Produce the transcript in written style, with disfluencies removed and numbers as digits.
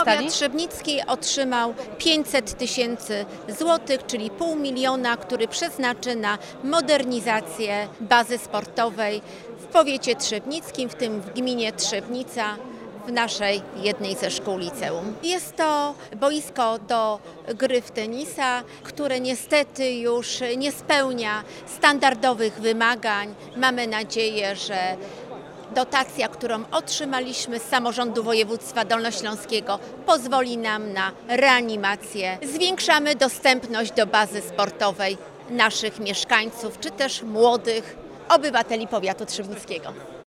dostali? Powiat trzebnicki otrzymał 500 tysięcy złotych, czyli 500 000, który przeznaczy na modernizację bazy sportowej w powiecie trzebnickim, w tym w gminie Trzebnica, w naszej jednej ze szkół liceum. Jest to boisko do gry w tenisa, które niestety już nie spełnia standardowych wymagań. Mamy nadzieję, że dotacja, którą otrzymaliśmy z samorządu województwa dolnośląskiego, pozwoli nam na reanimację. Zwiększamy dostępność do bazy sportowej naszych mieszkańców, czy też młodych obywateli powiatu trzebnickiego.